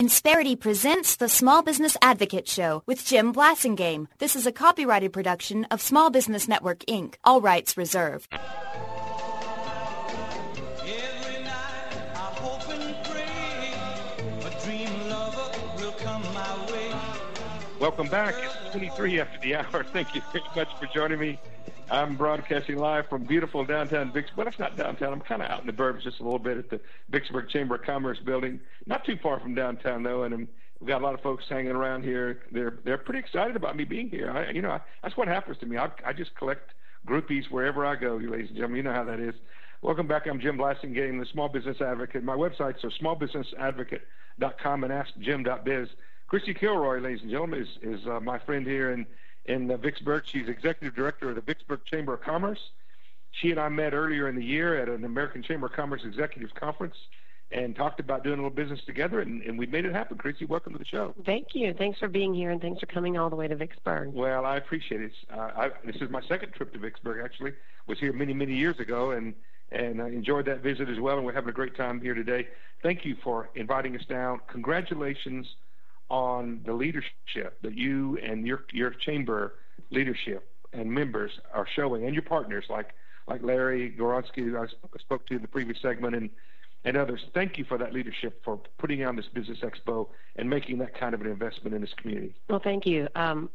Insperity presents the Small Business Advocate Show with Jim Blasingame. This is a copyrighted production of Small Business Network, Inc. All rights reserved. Every night I hope and pray a dream lover will come my way. Welcome back. It's 23 after the hour. Thank you very much for joining me. I'm broadcasting live from beautiful downtown Vicksburg. Well, it's not downtown. I'm kind of out in the burbs just a little bit at the Vicksburg Chamber of Commerce building. Not too far from downtown, though, and we've got a lot of folks hanging around here. They're pretty excited about me being here. That's what happens to me. I just collect groupies wherever I go, ladies and gentlemen. You know how that is. Welcome back. I'm Jim Blasingame, the Small Business Advocate. My websites are smallbusinessadvocate.com and askjim.biz. Christy Kilroy, ladies and gentlemen, is my friend here in Vicksburg. She's executive director of the Vicksburg Chamber of Commerce. She and I met earlier in the year at an American Chamber of Commerce Executives Conference and talked about doing a little business together, and we made it happen. Christy, welcome to the show. Thank you. Thanks for being here, and thanks for coming all the way to Vicksburg. Well, I appreciate it. This is my second trip to Vicksburg, actually. Was here many, many years ago, and I enjoyed that visit as well, and we're having a great time here today. Thank you for inviting us down. Congratulations on the leadership that you and your chamber leadership and members are showing, and your partners like Larry Goronsky, who I spoke to in the previous segment, and others. Thank you for that leadership, for putting on this business expo and making that kind of an investment in this community. Well, thank you. And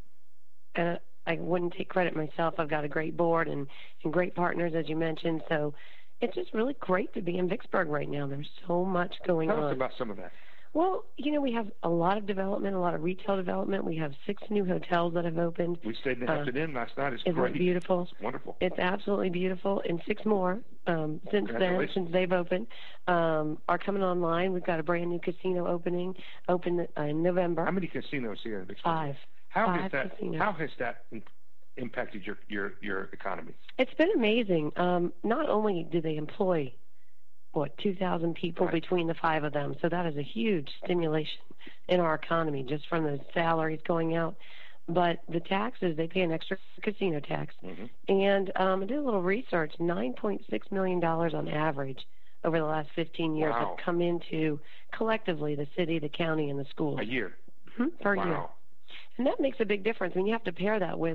I wouldn't take credit myself. I've got a great board and great partners, as you mentioned. So it's just really great to be in Vicksburg right now. There's so much going on. Tell us about some of that. Well, we have a lot of development, a lot of retail development. We have 6 new hotels that have opened. We stayed in the afternoon last night. It's great. Isn't it beautiful? It's wonderful. It's absolutely beautiful. And 6 more since they've opened, are coming online. We've got a brand new casino open in November. How many casinos here in Vicksburg? 5. How has that impacted your economy? It's been amazing. Not only do they employ 2,000 people between the 5 of them. So that is a huge stimulation in our economy just from the salaries going out. But the taxes, they pay an extra casino tax. Mm-hmm. And I did a little research. $9.6 million on average over the last 15 years have come into collectively the city, the county, and the schools. A year? Mm-hmm, per year. And that makes a big difference. And you have to pair that with,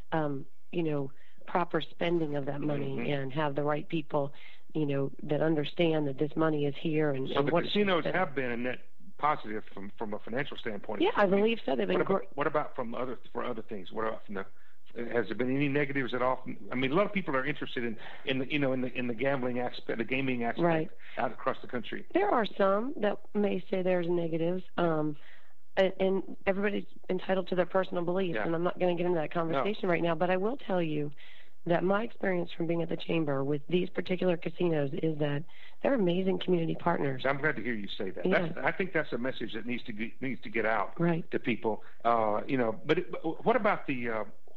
proper spending of that money, mm-hmm. and have the right people that understand that this money is here. And so the casinos have been a net positive from a financial standpoint. Yeah, I believe so. They've been. What about for other things? What about has there been any negatives at all? I mean, a lot of people are interested in the gambling aspect, the gaming aspect, out across the country. There are some that may say there's negatives. And everybody's entitled to their personal beliefs, and I'm not going to get into that conversation right now. But I will tell you that my experience from being at the Chamber with these particular casinos is that they're amazing community partners. I'm glad to hear you say that. Yeah. I think that's a message that needs to get out to people. But what about the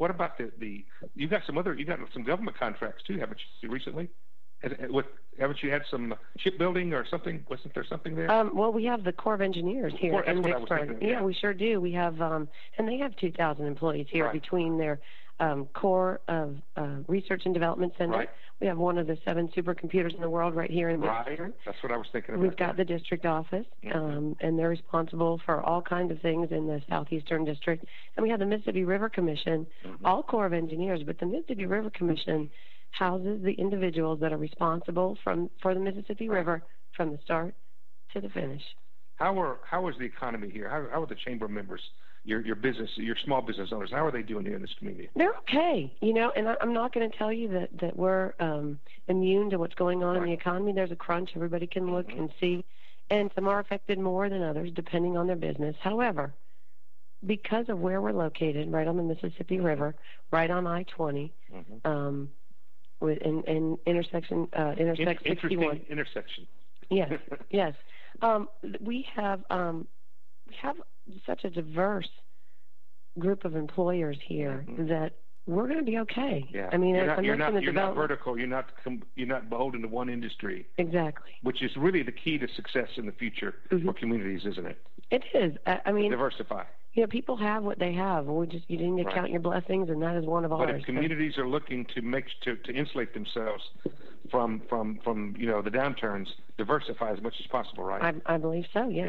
you got some government contracts too, haven't you, recently? Haven't you had some shipbuilding or something? Wasn't there something there? Well, we have the Corps of Engineers here in Vicksburg. Yeah, we sure do. We have, and they have 2,000 employees here between their Corps of Research and Development Center. Right. We have one of the 7 supercomputers in the world right here in Vicksburg. Right. That's what I was thinking about. We've got the district office, and they're responsible for all kinds of things in the southeastern district. And we have the Mississippi River Commission, all Corps of Engineers, but the Mississippi River Commission houses the individuals that are responsible for the Mississippi River from the start to the finish. How is the economy here? How are the chamber members, your business, your small business owners? How are they doing here in this community? They're okay, and I'm not going to tell you that we're immune to what's going on in the economy. There's a crunch. Everybody can look and see, and some are affected more than others depending on their business. However, because of where we're located, right on the Mississippi River, right on I-20, in intersection 61. Intersection. Yes, yes. We have such a diverse group of employers here that we're going to be okay. Yeah. I mean, you're not vertical. You're not beholden to one industry. Exactly. Which is really the key to success in the future for communities, isn't it? It is. I mean, diversify. People have what they have. You need to count your blessings, and that is one of ours. But if communities are looking to insulate themselves from the downturns, diversify as much as possible, right? I believe so. Yes. Yeah.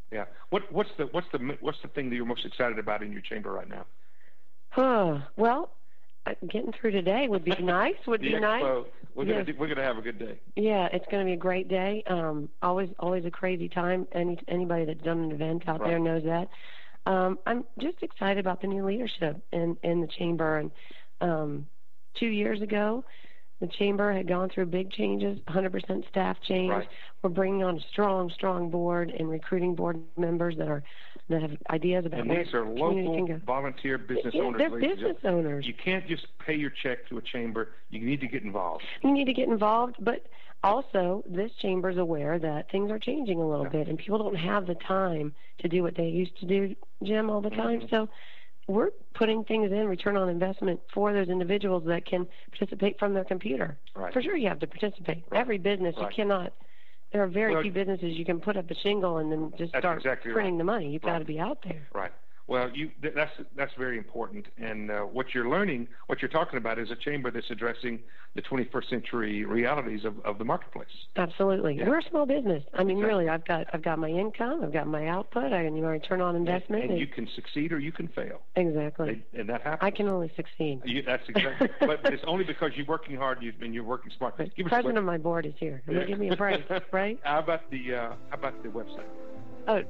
Yeah. What's the thing that you're most excited about in your chamber right now? Well, getting through today would be nice. Would be nice. We're gonna have a good day. Yeah, it's going to be a great day. Always a crazy time. Anybody that's done an event out there knows that. I'm just excited about the new leadership in the chamber. And 2 years ago, the chamber had gone through big changes, 100% staff change. Right. We're bringing on a strong board and recruiting board members that have ideas about. And these are local volunteer business owners. They're business owners. You can't just pay your check to a chamber. You need to get involved. You need to get involved, but also this chamber is aware that things are changing a little bit, and people don't have the time to do what they used to do, Jim, all the time. So we're putting things in return on investment for those individuals that can participate from their computer. Right. For sure you have to participate. Every business, you cannot. There are very few businesses you can put up a shingle and then just start printing the money. You've got to be out there. Right. Well, that's very important. And what you're learning, what you're talking about, is a chamber that's addressing the 21st century realities of the marketplace. Absolutely. Yeah. We're a small business. I mean, really, I've got my income, I've got my output, I can return on investment. And you can succeed or you can fail. Exactly. And that happens. I can only succeed. That's exactly. But it's only because you're working hard and you're working smart. The president of my board is here. Give me a break, right? How about the website? Oh,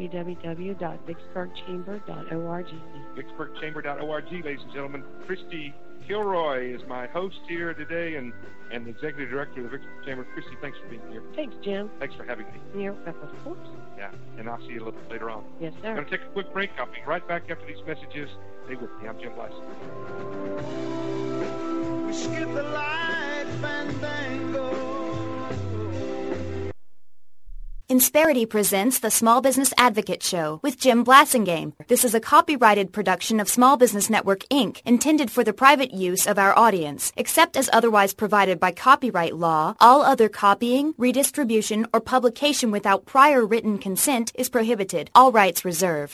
www.vicksburgchamber.org. VicksburgChamber.org, ladies and gentlemen. Christy Kilroy is my host here today and the Executive Director of the Vicksburg Chamber. Christy, thanks for being here. Thanks, Jim. Thanks for having me. You're welcome, of course. Yeah, and I'll see you a little bit later on. Yes, sir. I'm going to take a quick break. I'll be right back after these messages. Stay with me. I'm Jim Blasingame. We skip the light fandango. Insperity presents the Small Business Advocate Show with Jim Blasingame. This is a copyrighted production of Small Business Network, Inc., intended for the private use of our audience. Except as otherwise provided by copyright law, all other copying, redistribution, or publication without prior written consent is prohibited. All rights reserved.